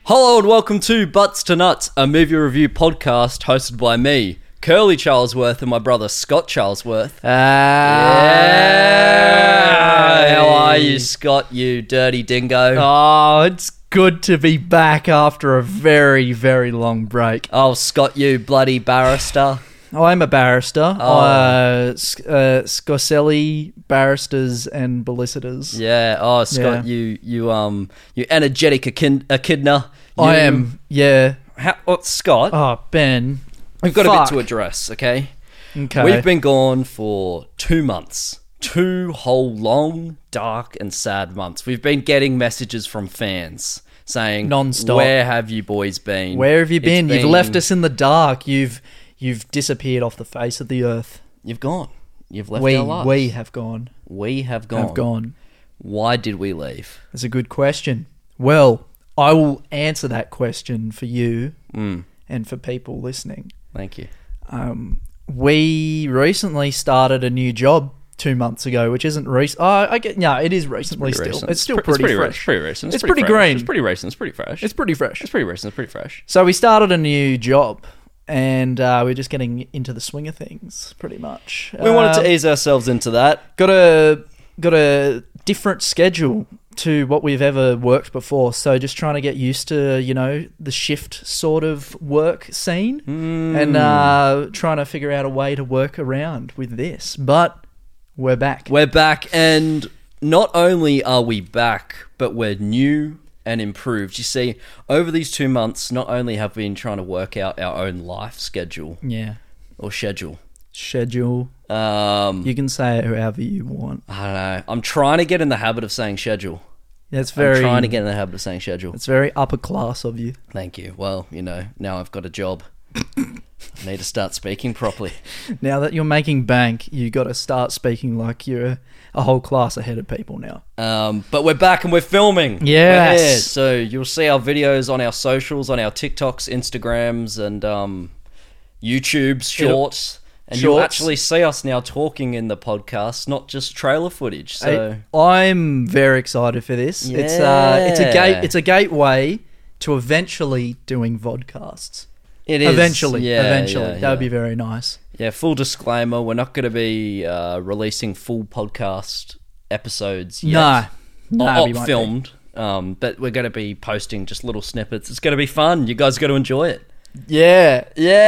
Hello and welcome to Butts to Nuts, a movie review podcast hosted by me, Curly Charlesworth, and my brother Scott Charlesworth. How are you, Scott, you dirty dingo? Oh, it's good to be back after a very, very long break. Oh, Scott, you bloody barrister. I'm a barrister. Oh. Scoselli barristers and ballicitors. Yeah. Oh, Scott, Yeah. you energetic echidna. I am. Yeah. Scott, Oh, Ben. we've got a Fuck. bit to address, okay? Okay. We've been gone for 2 months. 2 whole long, dark, and sad months. We've been getting messages from fans saying, Non-stop. "Where have you boys been? Where have you It's been? You've left us in the dark. You've disappeared off the face of the earth. You've gone. You've left We our lives. we have gone. We have gone. Have gone. Why did we leave? That's a good question. Well, I will answer that question for you and for people listening. Thank you. We recently started a new job 2 months ago, which isn't recent. It is recently still. Recent. It's still pretty fresh. It's pretty recent. It's pretty green. It's pretty recent. It's pretty fresh. It's pretty fresh. It's pretty recent. It's pretty fresh. So we started a new job, and we're just getting into the swing of things, pretty much. We wanted to ease ourselves into that. got a different schedule to what we've ever worked before. So just trying to get used to, the shift sort of work scene and trying to figure out a way to work around with this. But we're back. We're back, and not only are we back, but we're new and improved. You see, over these 2 months, not only have we been trying to work out our own life schedule Yeah. or schedule. Schedule. You can say it however you want. I don't know. I'm trying to get in the habit of saying schedule. That's I'm trying to get in the habit of saying schedule. It's very upper class of you. Thank you. Well, now I've got a job. I need to start speaking properly. Now that you're making bank, you got to start speaking like you're a whole class ahead of people now. But we're back and we're filming. Yes. We're here. So you'll see our videos on our socials, on our TikToks, Instagrams, and YouTube's shorts. And you'll Shorts. actually see us now talking in the podcast, not just trailer footage. So I'm very excited for this. Yeah. It's a gateway to eventually doing vodcasts. it is. Eventually, Yeah, that would be very nice. Yeah, full disclaimer, we're not going to be releasing full podcast episodes yet. No, Not we won't filmed, but we're going to be posting just little snippets. It's going to be fun. You guys got to enjoy it. be. Yeah.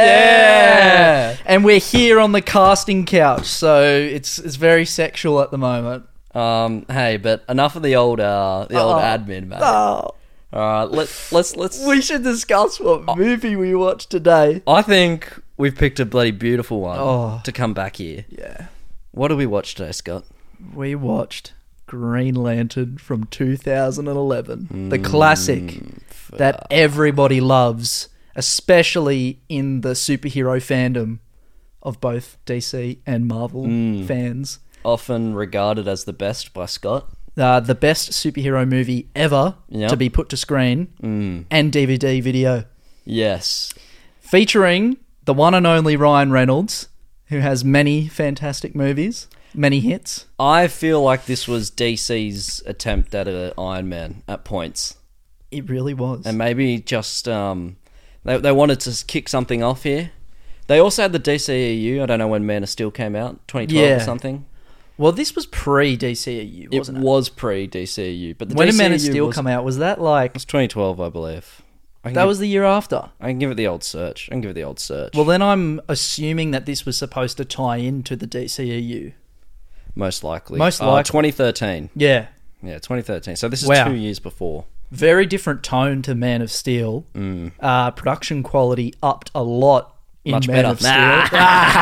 Yeah. And we're here on the casting couch, so it's very sexual at the moment. Hey, but enough of the old admin, mate. Oh, All right, let's. we should discuss what movie we watched today. I think we've picked a bloody beautiful one Oh. to come back here. Yeah. What did we watch today, Scott? We watched Green Lantern from 2011. The classic that everybody loves, especially in the superhero fandom of both DC and Marvel fans. Often regarded as the best by Scott. The best superhero movie ever Yep. to be put to screen and DVD video. Yes. Featuring the one and only Ryan Reynolds, who has many fantastic movies, many hits. I feel like this was DC's attempt at an Iron Man at points. It really was. And maybe just they wanted to kick something off here. They also had the DCEU. I don't know when Man of Steel came out, 2012 or Yeah. something. Well, this was pre-DCEU, wasn't it? Was pre-DCEU, but the When did DCEU Man of Steel was, come out? Was that like... It was 2012, I believe. That was the year after? I can give it the old search. Well, then I'm assuming that this was supposed to tie into the DCEU. Most likely. Most likely. 2013. Yeah. Yeah, 2013. So this is Wow. 2 years before. Very different tone to Man of Steel. Production quality upped a lot in Much Man better. of Steel.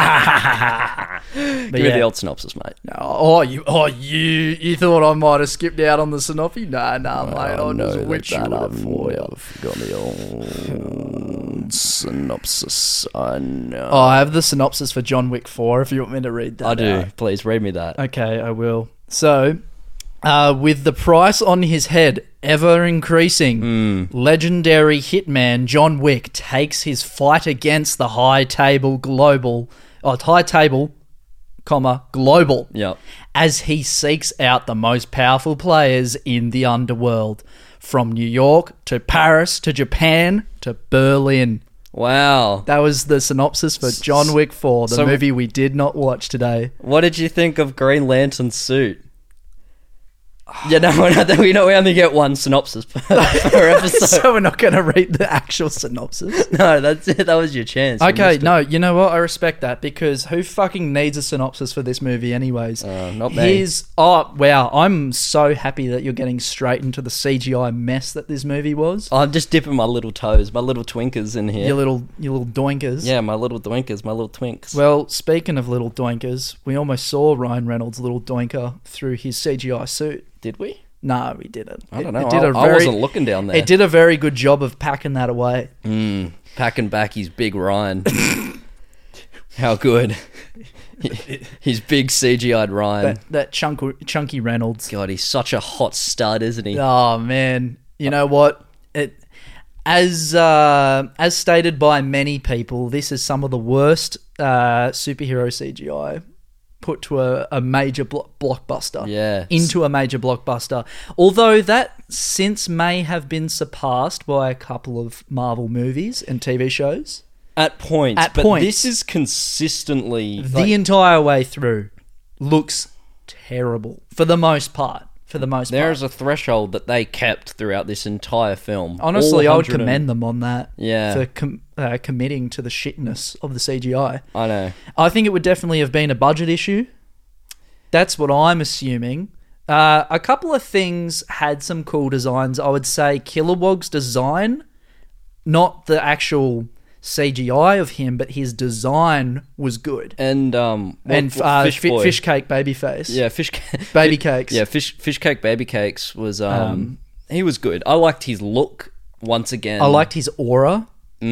Give But me yeah. the old synopsis, mate. You thought I might have skipped out on the synopsis? Nah, mate. I'll just which you I've for you. got the old synopsis. I know. Oh, I have the synopsis for John Wick 4 if you want me to read that. I do. out. Please read me that. Okay, I will. So, with the price on his head ever increasing, legendary hitman John Wick takes his fight against the high table global, Yep. as he seeks out the most powerful players in the underworld, from New York to Paris to Japan to Berlin. Wow. That was the synopsis for John Wick 4, the So- movie we did not watch today. What did you think of Green Lantern's suit? Yeah, no, we only get one synopsis per episode. So we're not going to read the actual synopsis. No, that's it. That was your chance. You Okay, missed it. no, you know what? I respect that, because who fucking needs a synopsis for this movie anyways? Not me. Oh, wow. I'm so happy that you're getting straight into the CGI mess that this movie was. I'm just dipping my little toes, my little twinkers in here. Your little doinkers. Yeah, my little doinkers, my little twinks. Well, speaking of little doinkers, we almost saw Ryan Reynolds' little doinker through his CGI suit. Did we? No, we didn't. I don't know. It did I wasn't looking down there. It did a very good job of packing that away. Packing back his big Ryan. How good. His big CGI'd Ryan. That chunky Reynolds. God, he's such a hot stud, isn't he? Oh man, you know what? As stated by many people, this is some of the worst superhero CGI put to a major blockbuster. Yeah. Into a major blockbuster. Although that since may have been surpassed by a couple of Marvel movies and TV shows. At points. At but points. this is consistently... The entire way through looks terrible for the most part. There's a threshold that they kept throughout this entire film. Honestly, All I would 100 commend them on that. Yeah. For committing to the shitness of the CGI. I know. I think it would definitely have been a budget issue. That's what I'm assuming. A couple of things had some cool designs. I would say Kilowog's design, not the actual CGI of him, but his design was good. And Fish Boy. Fish Cake Babyface. Yeah, Baby Cakes. Yeah, Fish Cake Baby Cakes was he was good. I liked his look once again. I liked his aura.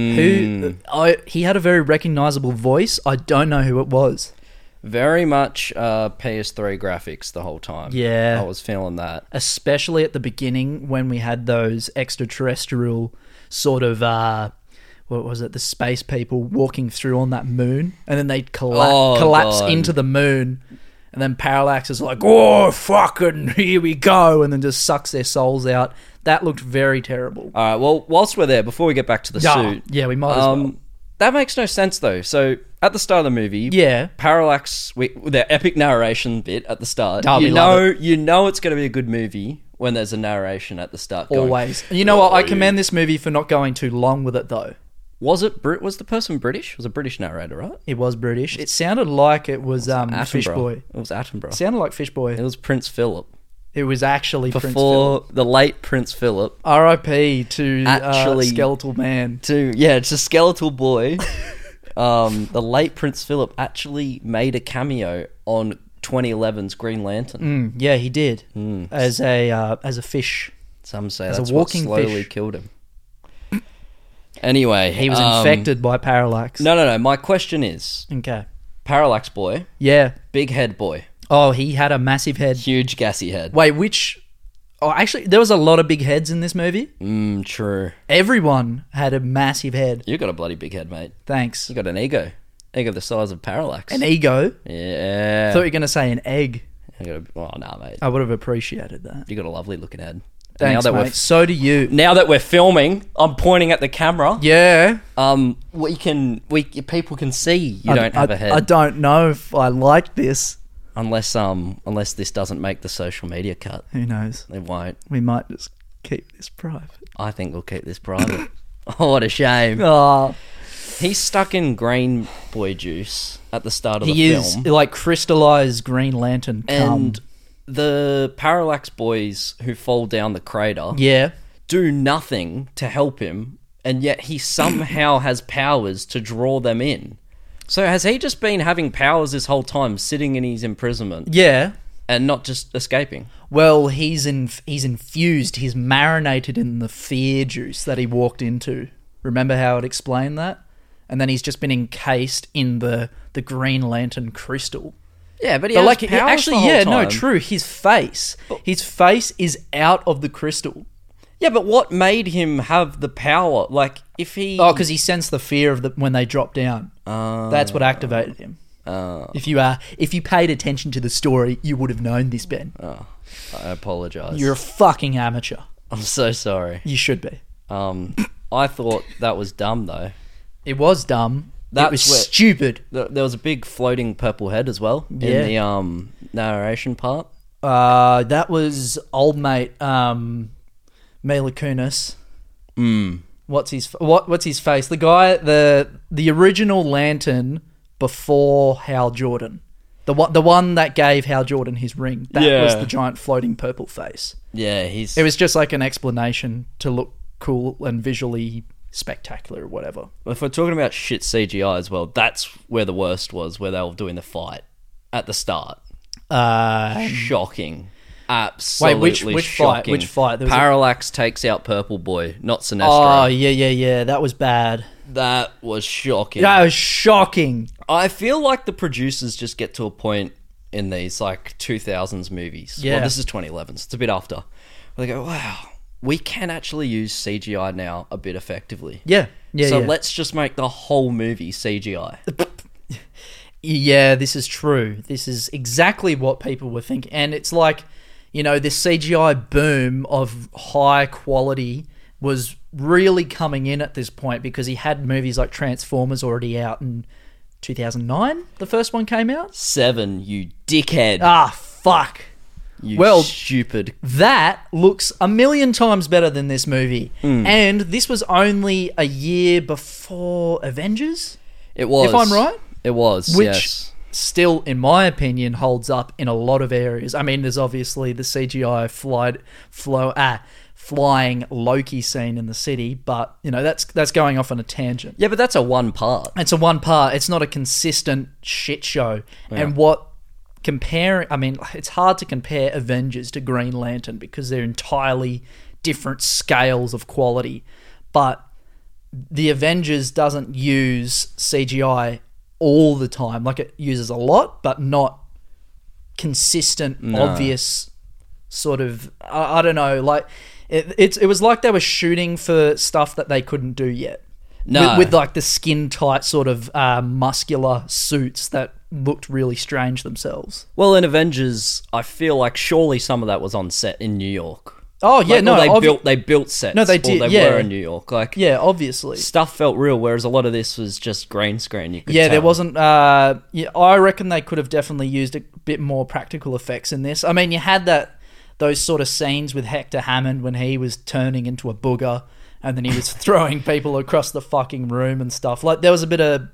He had a very recognizable voice. I don't know who it was. Very much PS3 graphics the whole time. Yeah. I was feeling that. Especially at the beginning when we had those extraterrestrial sort of what was it, the space people walking through on that moon, and then they'd collapse God. into the moon, and then Parallax is like, oh fucking here we go, and then just sucks their souls out. That looked very terrible. All right, well, whilst we're there, before we get back to the suit... Yeah, we might as well. That makes no sense, though. So, at the start of the movie... Yeah. Parallax, their epic narration bit at the start. Oh, we love You know it's going to be a good movie when there's a narration at the start. Going, Always. And you know what? I commend this movie for not going too long with it, though. Was the person British? It was a British narrator, right? It was British. It sounded like it was Fish Boy. It was Attenborough. It sounded like Fish Boy. It was Prince Philip. It was actually Prince Before Philip. the late Prince Philip. R.I.P. to Actually- Skeletal Man. It's a skeletal boy. The late Prince Philip actually made a cameo on 2011's Green Lantern. Yeah, he did. As a fish. Some say As a that's walking what slowly fish. killed him. Anyway, He was infected by Parallax. No. My question is, Okay. Parallax boy, Yeah. big head boy, Oh, he had a massive head. huge gassy head. Wait, which... Oh, actually, there was a lot of big heads in this movie. True. Everyone had a massive head. You got a bloody big head, mate. Thanks. You got an ego the size of Parallax. An ego. Yeah. I thought you were going to say an egg. Mate. I would have appreciated that. You got a lovely looking head. Thanks, now that mate. So do you. Now that we're filming, I'm pointing at the camera. Yeah. People can see you don't have a head. I don't know if I like this. Unless this doesn't make the social media cut. Who knows? It won't. We might just keep this private. I think we'll keep this private. Oh, what a shame. Oh, He's stuck in green boy juice at the start of the he film. is like crystallized Green Lantern cum. And the Parallax boys who fall down the crater Yeah. do nothing to help him, and yet he somehow has powers to draw them in. So has he just been having powers this whole time, sitting in his imprisonment Yeah. and not just escaping? Well, he's infused. He's marinated in the fear juice that he walked into. Remember how it explained that? And then he's just been encased in the Green Lantern crystal. Yeah, but he But has like, powers actually, the whole yeah, time. no, true. His face is out of the crystal. Yeah, but what made him have the power? Like, if he... Oh, because he sensed the fear of when they dropped down. That's what activated him. If you paid attention to the story, you would have known this, Ben. Oh, I apologize. You're a fucking amateur. I'm so sorry. You should be. I thought that was dumb though. It was dumb. It was stupid. There was a big floating purple head as well in the narration part. That was old mate Mila Kunis. What's his face? The guy, the original Lantern before Hal Jordan. The one that gave Hal Jordan his ring. That was the giant floating purple face. Yeah, It was just like an explanation to look cool and visually spectacular or whatever. If we're talking about shit CGI as well, that's where the worst was, where they were doing the fight at the start. Shocking. Absolutely which shocking. Which fight? Parallax takes out Purple Boy, not Sinestro. Oh, yeah. That was bad. That was shocking. That was shocking. I feel like the producers just get to a point in these, like, 2000s movies. Yeah. Well, this is 2011, so it's a bit after. Where they go, wow, we can actually use CGI now a bit effectively. Yeah. So let's just make the whole movie CGI. Yeah, this is true. This is exactly what people were thinking. And it's like, this CGI boom of high quality was really coming in at this point because he had movies like Transformers already out in 2009. The first one came out. 7, you dickhead. Ah, fuck. You stupid. That looks a million times better than this movie. And this was only a year before Avengers. It was. If I'm right. It was, Which yes. still, in my opinion, holds up in a lot of areas. I mean, there's obviously the CGI flying Loki scene in the city, but, that's going off on a tangent. Yeah, but that's a one part. It's a one part. It's not a consistent shit show. Yeah. And it's hard to compare Avengers to Green Lantern because they're entirely different scales of quality. But the Avengers doesn't use CGI all the time. Like, it uses a lot, but not consistent, obvious sort of... I don't know. Like, it was like they were shooting for stuff that they couldn't do yet. No. With like the skin tight sort of muscular suits that looked really strange themselves. Well, in Avengers, I feel like surely some of that was on set in New York. Oh yeah, they built sets. No, they did. They were in New York. Like, yeah, obviously, stuff felt real. Whereas a lot of this was just green screen. You could tell. There wasn't. I reckon they could have definitely used a bit more practical effects in this. I mean, you had those sort of scenes with Hector Hammond when he was turning into a booger and then he was throwing people across the fucking room and stuff. Like, there was a bit of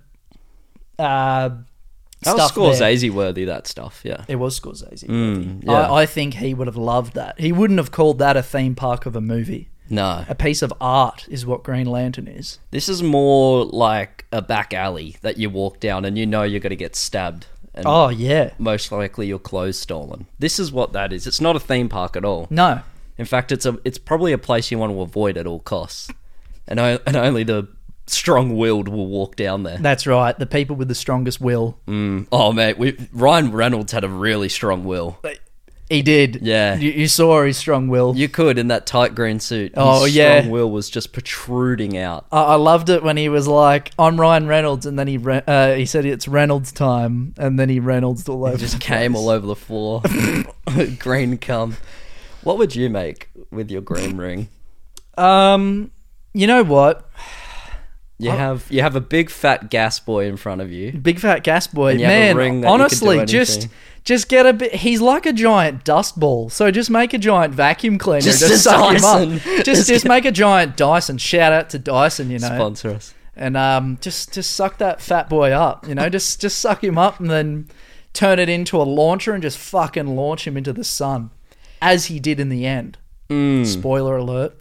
that was Scorsese worthy, that stuff, yeah. It was Scorsese worthy. Yeah. I think he would have loved that. He wouldn't have called that a theme park of a movie. No. A piece of art is what Green Lantern is. This is more like a back alley that you walk down and you're going to get stabbed. And most likely your clothes stolen. This is what that is. It's not a theme park at all. No. In fact, it's probably a place you want to avoid at all costs. And only the strong-willed will walk down there. That's right. The people with the strongest will. Oh, mate. Ryan Reynolds had a really strong will. He did. Yeah. You saw his strong will. You could, in that tight green suit. Oh, his yeah. strong will was just protruding out. I loved it when he was like, I'm Ryan Reynolds, and then he said it's Reynolds time, and then he Reynolds all over. He just came all over the floor. Green cum. What would you make with your green ring? You know what? You have a big fat gas boy in front of you. Big fat gas boy. And you have a ring that honestly, you can do anything. just get a bit. He's like a giant dust ball. So just make a giant vacuum cleaner. Just suck Dyson. him up. Just make a giant Dyson. Shout out to Dyson. Sponsor us. And just suck that fat boy up. Just suck him up and then turn it into a launcher and just fucking launch him into the sun, as he did in the end. Spoiler alert.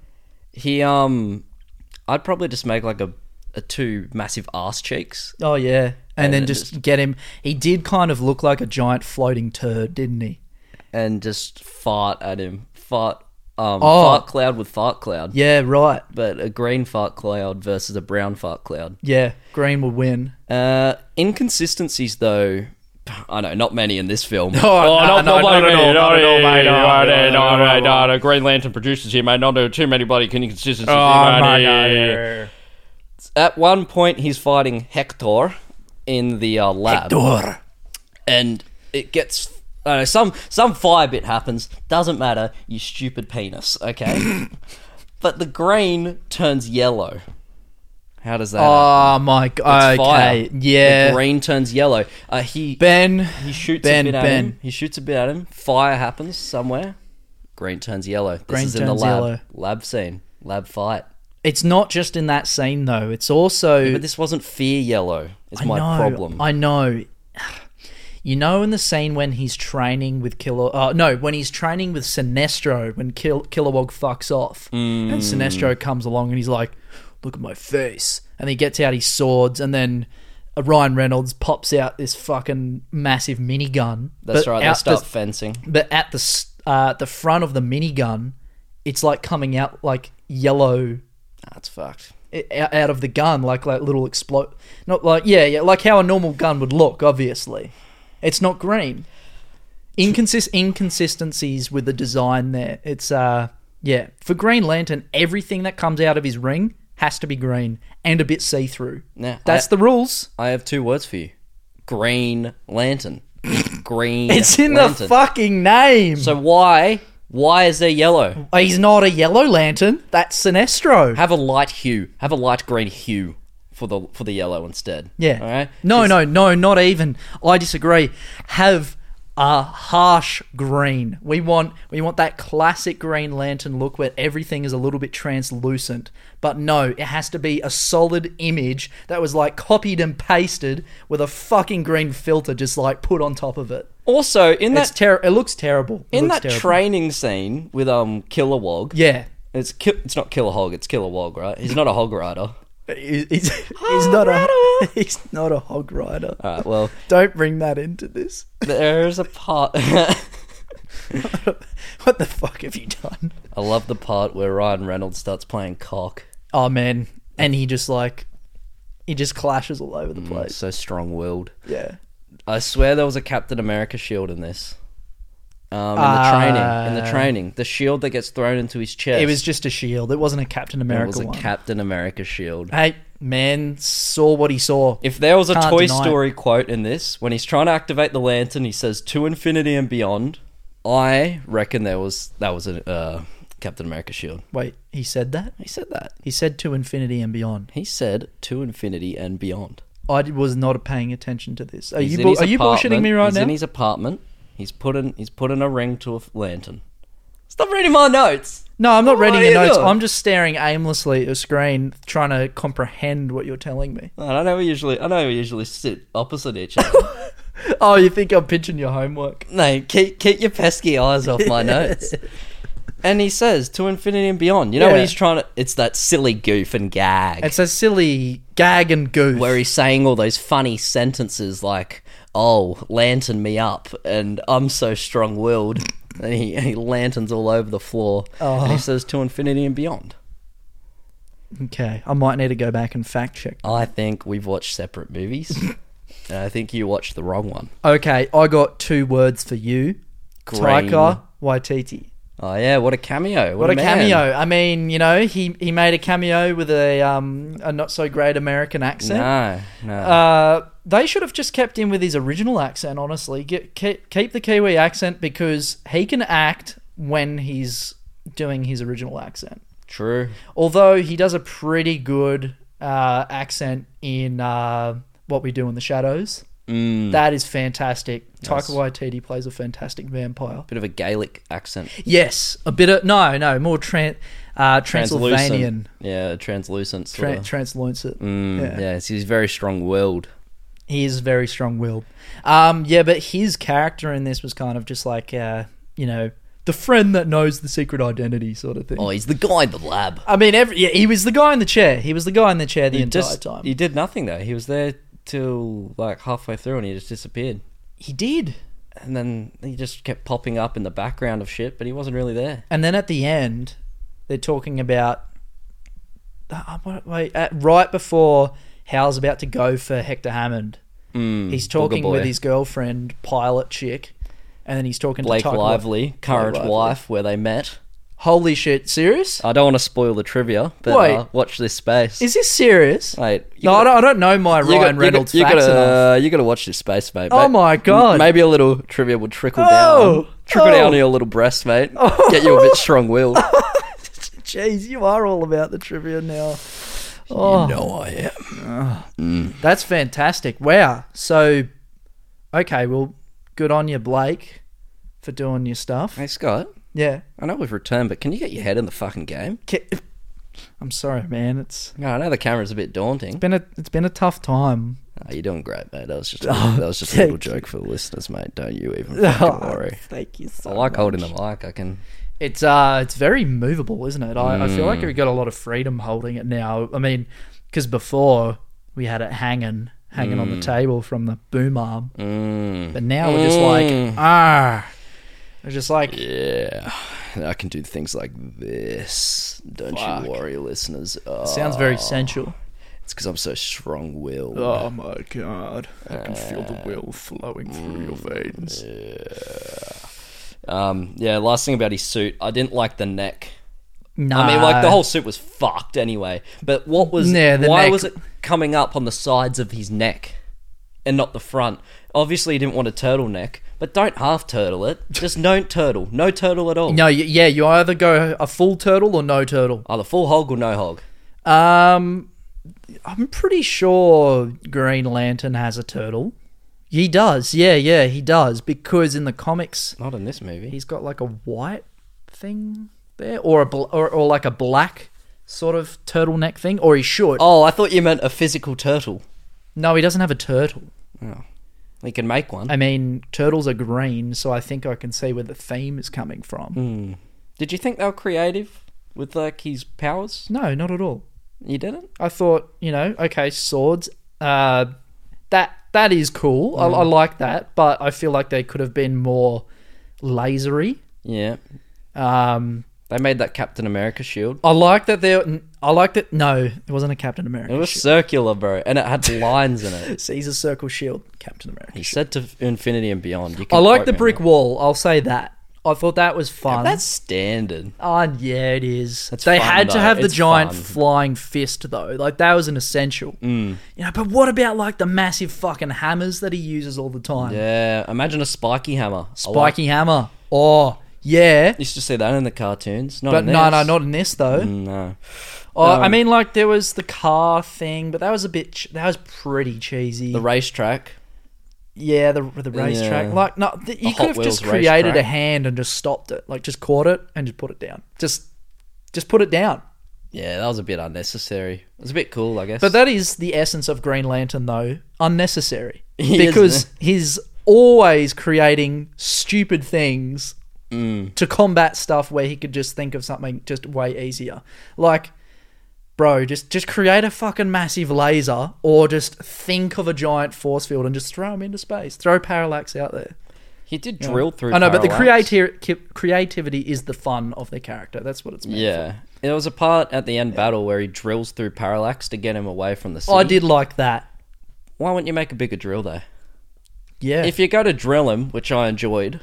I'd probably just make like a two massive ass cheeks. Oh yeah, and then just get him. He did kind of look like a giant floating turd, didn't he? And just fart at him. Fart cloud with fart cloud. Yeah, right. But a green fart cloud versus a brown fart cloud. Yeah, green would win. Inconsistencies though. I know, not many in this film. No. Green Lantern producers here, mate. Not too many bloody inconsistencies. At one point, he's fighting Hector in the lab. Hector. and it gets... I don't know, some fire bit happens. Doesn't matter, you stupid penis, okay? But the green turns yellow. How does that happen? Oh my god! It's Okay, fire. yeah. The green turns yellow. He shoots a bit at him. He shoots a bit at him. Fire happens somewhere. Green turns yellow. This Green is in the turns lab. yellow. Lab scene. Lab fight. It's not just in that scene though. It's also. But this wasn't fear yellow. Is my problem. I know. You know, in the scene when he's training with when he's training with Sinestro, when Kilowog fucks off, and Sinestro comes along and he's like, "Look at my face," and he gets out his swords, and then Ryan Reynolds pops out this fucking massive minigun. That's right. They start fencing. But at the front of the minigun, it's like coming out like yellow. That's fucked. Out of the gun, like little explode. Not like like how a normal gun would look. Obviously, it's not green. Inconsistencies with the design there. It's for Green Lantern, everything that comes out of his ring has to be green and a bit see-through. Now, That's the rules. I have two words for you. Green Lantern. Green It's in Lantern. the fucking name. So why is there yellow? He's not a yellow lantern. That's Sinestro. Have a light hue. Have a light green hue for the yellow instead. Yeah. All right? No, not even. I disagree. Have a harsh green. We want that classic Green Lantern look where everything is a little bit translucent. But no, it has to be a solid image that was like copied and pasted with a fucking green filter just like put on top of it. Also, in that It looks terrible. in that training scene with Kilowog, yeah. it's not Kilowog, it's Kilowog, right? He's not a hog rider. He's not a hog rider. All right, well, Don't bring that into this. there's a part. What the fuck have you done? I love the part where Ryan Reynolds starts playing cock. Oh man, and he just clashes all over the place. So strong-willed. Yeah. I swear there was a Captain America shield in this. In the training, the shield that gets thrown into his chest. It was just a shield. It wasn't a Captain America It was a one. Captain America shield. Hey, man, saw what he saw. If there was a Can't Toy deny Story quote in this, when he's trying to activate the lantern, he says "to infinity and beyond." I reckon that was a Captain America shield. Wait, he said that? He said that. He said to infinity and beyond. He said "to infinity and beyond." I was not paying attention to this. Are He's you in his bullshitting apartment. me right He's now? in his apartment. He's put in a ring to a lantern. Stop reading my notes. No, I'm not What reading are your you notes. doing? I'm just staring aimlessly at a screen, trying to comprehend what you're telling me. I know we usually sit opposite each other. Oh, you think I'm pinching your homework? No, keep your pesky eyes off my notes. And he says "to infinity and beyond." You know Yeah. when he's trying to? It's that silly goof and gag. It's a silly gag and goof. Where he's saying all those funny sentences like, "Oh, lantern me up," and "I'm so strong-willed," and he lanterns all over the floor, and he says "to infinity and beyond." Okay, I might need to go back and fact check. I think we've watched separate movies, and I think you watched the wrong one. Okay, I got two words for you. Green. Taika Waititi. Oh yeah, what a cameo! What a man. cameo! I mean, you know, he made a cameo with a not so great American accent. No. They should have just kept him with his original accent. Honestly, keep the Kiwi accent because he can act when he's doing his original accent. True. Although he does a pretty good accent in What We Do in the Shadows. That is fantastic. Yes. Taika Waititi plays a fantastic vampire. Bit of a Gaelic accent. Yes, a bit of more Transylvanian. Yeah, translucent. Sort of. Translucent. Yeah, he's very strong-willed. He is very strong-willed. But his character in this was kind of just like, the friend that knows the secret identity sort of thing. Oh, he's the guy in the lab. I mean, he was the guy in the chair. He was the guy in the chair the entire time. He did nothing though. He was there till like halfway through, and he just disappeared. He did. And then he just kept popping up in the background of shit, but he wasn't really there. And then at the end, they're talking about right before Hal's about to go for Hector Hammond. He's talking with his girlfriend, pilot chick, and then he's talking Blake to Taika Lively, current Lively. wife, where they met. Holy shit! Serious? I don't want to spoil the trivia, but Wait. watch this space. Is this serious? Mate, No, I don't know my Ryan Reynolds facts enough. You gotta watch this space, mate. Oh my God. Maybe a little trivia will trickle Oh. down. Trickle Oh. down to your little breast, mate. Get you a bit strong-willed. Jeez, you are all about the trivia now. Oh, You know I am. that's fantastic. Wow. So, okay, well, good on you, Blake, for doing your stuff. Hey, Scott. Yeah. I know we've returned, but can you get your head in the fucking game? I'm sorry, man. It's No, I know the camera's a bit daunting. it's been a tough time. Oh, you're doing great, mate. That was just a little joke for the listeners, mate. Don't you even fucking worry. Thank you so I like much. holding the mic. I can. It's very movable, isn't it? I feel like we've got a lot of freedom holding it now. I mean, because before we had it hanging on the table from the boom arm, but now we're just like we're just like Yeah, I can do things like this. Don't Fuck. you worry, listeners. sounds very sensual. It's because I'm so strong-willed. Oh my god! I can feel the will flowing through your veins. Yeah, last thing about his suit, I didn't like the neck. No, I mean, like, the whole suit was fucked anyway. But what was... Yeah, the why neck- was it coming up on the sides of his neck and not the front? Obviously, he didn't want a turtleneck, but don't half-turtle it. Just don't turtle. No turtle at all. No, yeah, you either go a full turtle or no turtle. Either full hog or no hog. I'm pretty sure Green Lantern has a turtle. He does, yeah, he does, because in the comics Not in this movie. he's got like a white thing there, or or like a black sort of turtleneck thing, or he should. Oh, I thought you meant a physical turtle. No, he doesn't have a turtle. Oh. We can make one. I mean, turtles are green, so I think I can see where the theme is coming from. Did you think they were creative with, like, his powers? No, not at all. You didn't? I thought, okay, swords. That is cool. I like that, but I feel like they could have been more lasery. Yeah. Um, They made that Captain America shield. I like that they're. I like that. No, it wasn't a Captain America. It was shield. circular, bro, and it had lines in it. Caesar Circle Shield, Captain America. He shield. said to Infinity and Beyond. You I can like quote the me brick on wall. I'll say that. I thought that was that. fun. That's standard. Oh, yeah, it is. That's They fun, had to though. have the It's giant fun. flying fist, though. Like, that was an essential. But what about, like, the massive fucking hammers that he uses all the time? Yeah, imagine a spiky hammer. Spiky hammer. Oh, yeah. Used to see that in the cartoons. Not But in this. no, not in this, though. No. Oh, I mean, like, there was the car thing, but that was a bit... that was pretty cheesy. The racetrack. Yeah, the racetrack. Yeah. Like, no, you Hot could have Wheels just created racetrack. a hand and just stopped it. Like, just caught it and just put it down. Just put it down. Yeah, that was a bit unnecessary. It was a bit cool, I guess. But that is the essence of Green Lantern, though. Unnecessary. He is, Because he's always creating stupid things to combat stuff where he could just think of something just way easier. Like, bro, just create a fucking massive laser or just think of a giant force field and just throw them into space. Throw Parallax out there. he did drill through. I know, but the Parallax. creativity is the fun of the character. That's what it's meant Yeah. There was a part at the end battle where he drills through Parallax to get him away from the city. for. I did like that. Why wouldn't you make a bigger drill, though? Yeah. If you go to drill him, which I enjoyed,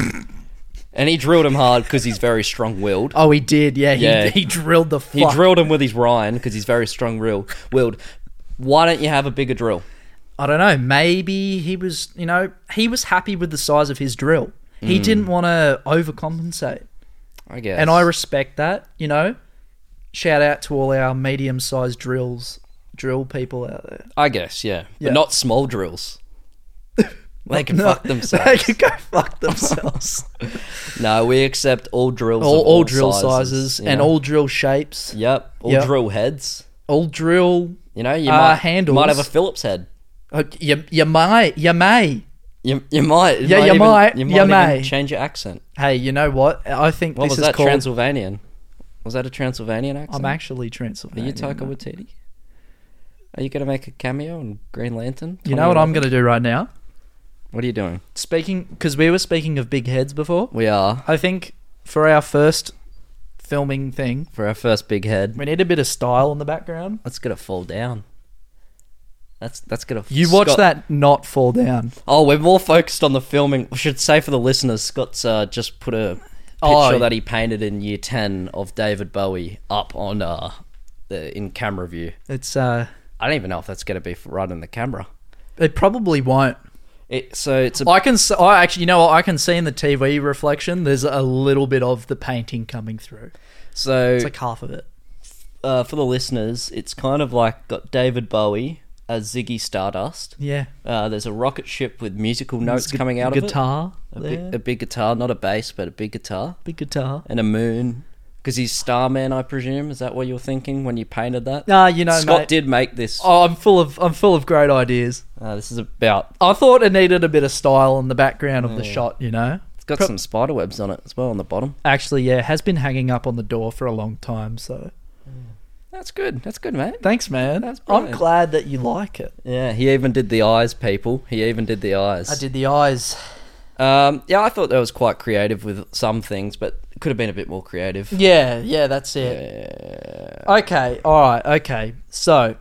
and he drilled him hard because he's very strong-willed. Oh, he did. Yeah, Yeah. He drilled the He fuck. drilled him with his Ryan because he's very strong-willed. Why don't you have a bigger drill? I don't know. Maybe he was, he was happy with the size of his drill. He didn't want to overcompensate. I guess. And I respect that, Shout out to all our medium-sized drill people out there. I guess, yeah. Yeah. But not small drills. They can No, fuck They themselves. can go fuck themselves. No, we accept all drills of all drill sizes you and know? all drill shapes. Yep, all Yep. drill heads. All drill... You know, you might handles. have a Phillips head. You may. You might. Yeah, You you might. might, You you might may. even change your accent. Hey, you know what? I think What this was is that? called... Transylvanian. Was that a Transylvanian accent? I'm actually Are Transylvanian. you Taika Waititi? Are you going to make a cameo in Green Lantern? You know what I'm going to do right now? What are you doing? Because we were speaking of big heads before. We are, I think for our first filming thing, for our first big head, we need a bit of style in the background. let's get it fall down. That's gonna. You watch Scott- that not fall down. Oh, we're more focused on the filming. We should say for the listeners, Scott's just put a picture that he painted in year 10 of David Bowie up on in camera view. It's I don't even know if that's going to be right in the camera. it probably won't. It's a I actually, you know what? I can see in the TV reflection. There's a little bit of the painting coming through. so It's like half of it. for the listeners, it's kind of like got David Bowie as Ziggy Stardust. Yeah, There's a rocket ship with musical notes coming out guitar, of it. A big guitar, not a bass, but a big guitar. big guitar. And a moon. Because he's Starman, I presume. Is that what you're thinking when you painted that? Nah, you know, Scott mate. did make this. Oh, I'm full of great ideas. This is about... I thought it needed a bit of style in the background of the shot. You know, It's got some spider webs on it as well on the bottom. actually, yeah, it has been hanging up on the door for a long time. So That's good. That's good, mate. thanks, man. That's I'm brilliant. glad that you like it. Yeah, he even did the eyes, people. He even did the eyes. I did the eyes. Yeah, I thought that was quite creative with some things, but it could have been a bit more creative. Yeah, that's it. Yeah. Okay, alright, okay. So,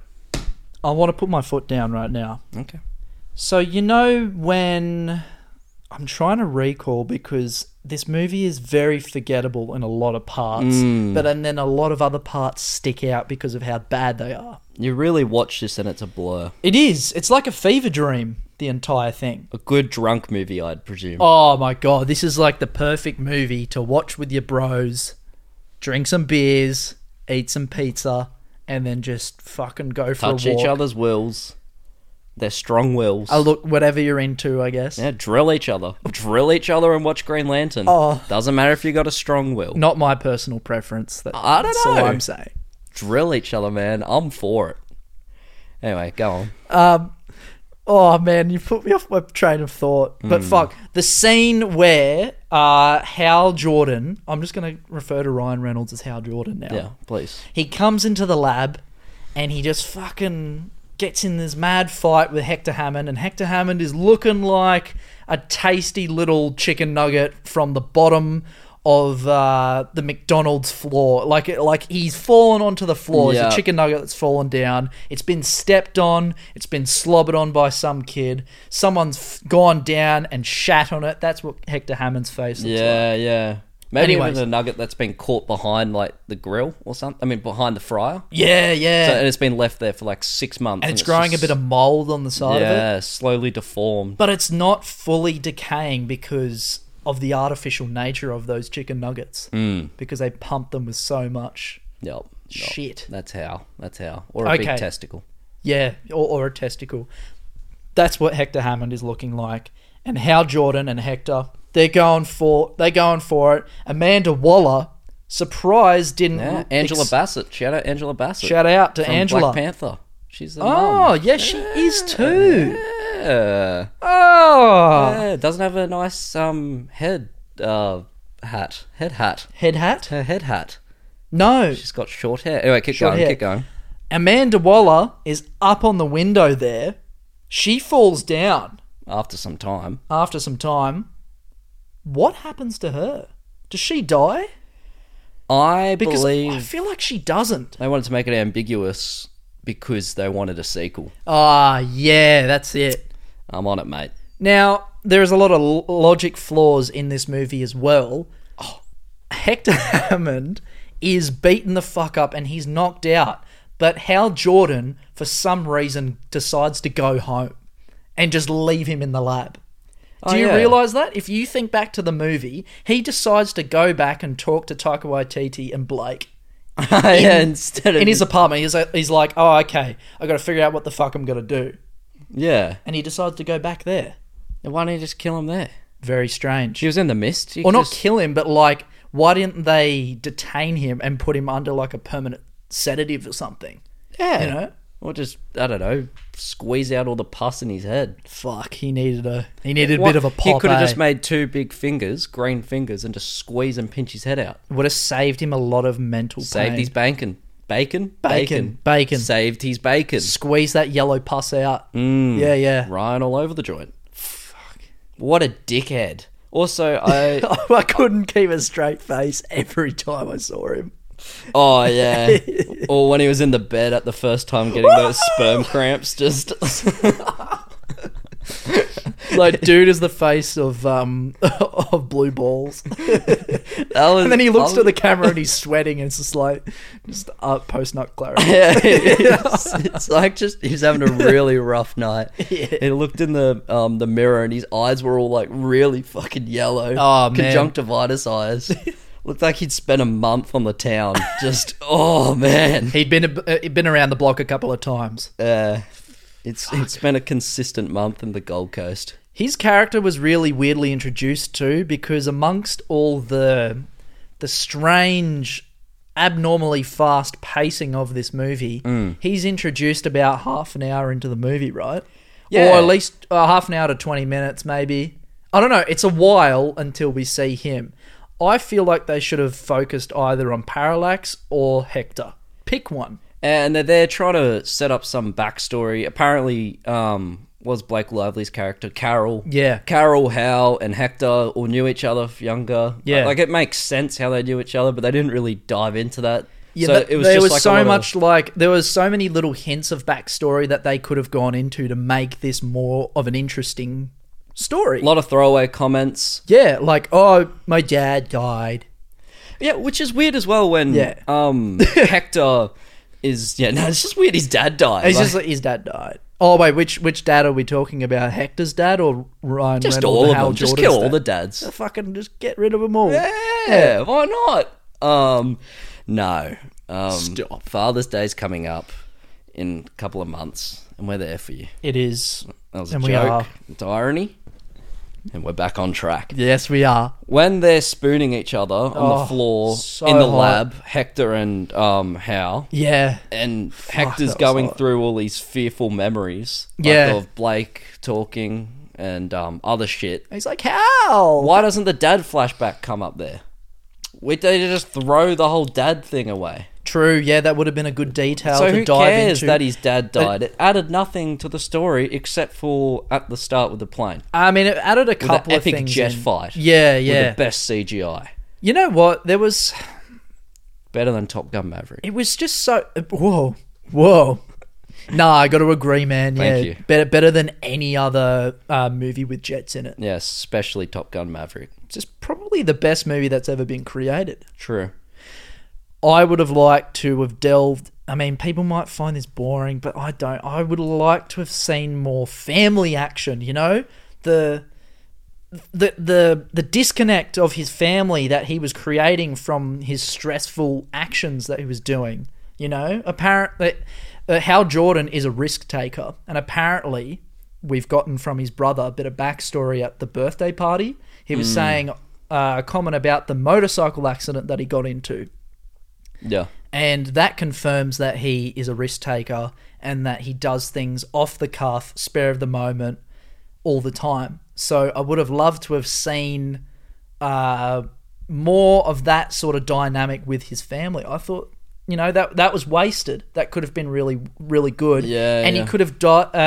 I want to put my foot down right now. Okay. So, you know when... I'm trying to recall because this movie is very forgettable in a lot of parts, and then a lot of other parts stick out because of how bad they are. You really watch this and it's a blur. It is. It's like a fever dream, the entire thing. A good drunk movie, I'd presume. Oh my god, this is like the perfect movie to watch with your bros, drink some beers, eat some pizza, and then just fucking go for Touch a walk. each other's wills. They're strong wills. Look, whatever you're into, I guess. Yeah, drill each other. Drill each other and watch Green Lantern. Oh. Doesn't matter if you got a strong will. Not my personal preference. I don't That's know. all I'm saying. Drill each other, man. I'm for it. Anyway, go on. Oh man, you put me off my train of thought. But fuck, the scene where Hal Jordan, I'm just going to refer to Ryan Reynolds as Hal Jordan now. Yeah, please. He comes into the lab and he just fucking gets in this mad fight with Hector Hammond, and Hector Hammond is looking like a tasty little chicken nugget from the bottom of the McDonald's floor. Like he's fallen onto the floor. Yeah. It's a chicken nugget that's fallen down. It's been stepped on. It's been slobbered on by some kid. Someone's gone down and shat on it. That's what Hector Hammond's face looks like. Yeah. Maybe Anyways. even a nugget that's been caught behind, like, the grill or something. I mean, behind the fryer. Yeah. So, and it's been left there for, like, 6 months. and it's growing just, a bit of mold on the side of it. Yeah, slowly deformed. But it's not fully decaying because of the artificial nature of those chicken nuggets. Because they pump them with so much Yep. shit. That's how. Or a big Okay. testicle. Yeah, or a testicle. That's what Hector Hammond is looking like. And Hal Jordan and Hector, they're going for it. Amanda Waller, surprise, didn't... Yeah, Angela Bassett. Shout out Angela Bassett. Shout out to from Angela. Black Panther. She's the Oh, mum. yeah, she is too. Yeah. Oh. Yeah, doesn't have a nice head hat. Head hat. Head hat? Her head hat. No. She's got short hair. Anyway, keep Short going. hair. Keep going. Amanda Waller is up on the window there. She falls down After some time, after some time. What happens to her? Does she die? I Because believe I feel like she doesn't. they wanted to make it ambiguous because they wanted a sequel. Ah, yeah, that's it. I'm on it, mate. Now, there's a lot of logic flaws in this movie as well. Hector Hammond is beaten the fuck up and he's knocked out. But Hal Jordan, for some reason, decides to go home and just leave him in the lab. Do you yeah. realise that? If you think back to the movie, he decides to go back and talk to Taika Waititi and Blake Yeah, instead of in his apartment. He's like, oh, okay, I got to figure out what the fuck I'm going to do. yeah. And he decides to go back there. Why didn't you just kill him there? Very strange. She was in the mist. Or not kill him, but like, why didn't they detain him and put him under like a permanent sedative or something? Yeah. You know? Or just, I don't know, squeeze out all the pus in his head. Fuck, he needed a bit of a pop. He could have eh? just made 2 big fingers, green fingers, and just squeeze and pinch his head out. Would have saved him a lot of mental Saved pain. his bacon. Bacon? Bacon. Saved his bacon. Squeeze that yellow pus out. Yeah. Ryan all over the joint. Fuck. What a dickhead. Also, I couldn't keep a straight face every time I saw him. Oh, yeah. Or when he was in the bed at the first time getting those sperm cramps, just... Like, dude is the face of of Blue Balls. And then he looks to the camera and he's sweating, and it's just like post-nut clarity. Yeah, it's like just he's having a really rough night. Yeah. He looked in the mirror and his eyes were all like really fucking yellow. Oh, man. Conjunctivitis eyes. Looked like he'd spent a month on the town. Just oh man. He'd been around the block a couple of times. He'd spent a consistent month in the Gold Coast. His character was really weirdly introduced too, because amongst all the strange, abnormally fast pacing of this movie, he's introduced about half an hour into the movie, right? Yeah. Or at least half an hour to 20 minutes, maybe. I don't know. It's a while until we see him. I feel like they should have focused either on Parallax or Hector. Pick one. And they're trying to set up some backstory. Apparently, was Blake Lively's character Carol. Yeah. Carol, Hal, and Hector all knew each other younger. Yeah. Like, it makes sense how they knew each other, but they didn't really dive into that. Yeah, so but it was there just was like so much like there was so many little hints of backstory that they could have gone into to make this more of an interesting story. a lot of throwaway comments. Yeah, like, oh, my dad died. Yeah, which is weird as well when Yeah. Hector is... Yeah, no, it's just weird his dad died. It's Like, just like his dad died. Oh wait, which dad are we talking about? Hector's dad or Ryan just Reynolds? all of Hal them. Just Jordan's kill all dad? the dads. Fucking just get rid of them all. Yeah, why not? No. Stop. Father's Day's coming up in a couple of months, and we're there for you. It is. That was a And joke. we are. It's irony. And we're back on track. Yes, we are. When they're spooning each other on the floor so in the hot. lab, Hector and Hal, Yeah. and that Hector's was going hot. through all these fearful memories Yeah. of Blake talking and other shit. He's like, how? Why doesn't the dad flashback come up there? They just throw the whole dad thing away. True, yeah, that would have been a good detail So to who dive cares into. that his dad died? It added nothing to the story except for at the start with the plane. I mean, it added a With couple the of epic things. jet in. fight. Yeah, With yeah. the best CGI. You know what? There was. Better than Top Gun Maverick. It was just so. Whoa. Nah, I got to agree, man. Thank yeah, you. better than any other movie with jets in it. Yes, especially Top Gun Maverick. It's just probably the best movie that's ever been created. True. I would have liked to have delved. I mean, people might find this boring, but I don't. I would like to have seen more family action. You know, the disconnect of his family that he was creating from his stressful actions that he was doing. You know, apparently, Hal Jordan is a risk taker, and apparently, we've gotten from his brother a bit of backstory at the birthday party. He was saying a comment about the motorcycle accident that he got into. Yeah. And that confirms that he is a risk taker and that he does things off the cuff, spare of the moment, all the time. So I would have loved to have seen more of that sort of dynamic with his family. I thought, you know, that was wasted. That could have been really, really good. Yeah, and yeah. he could have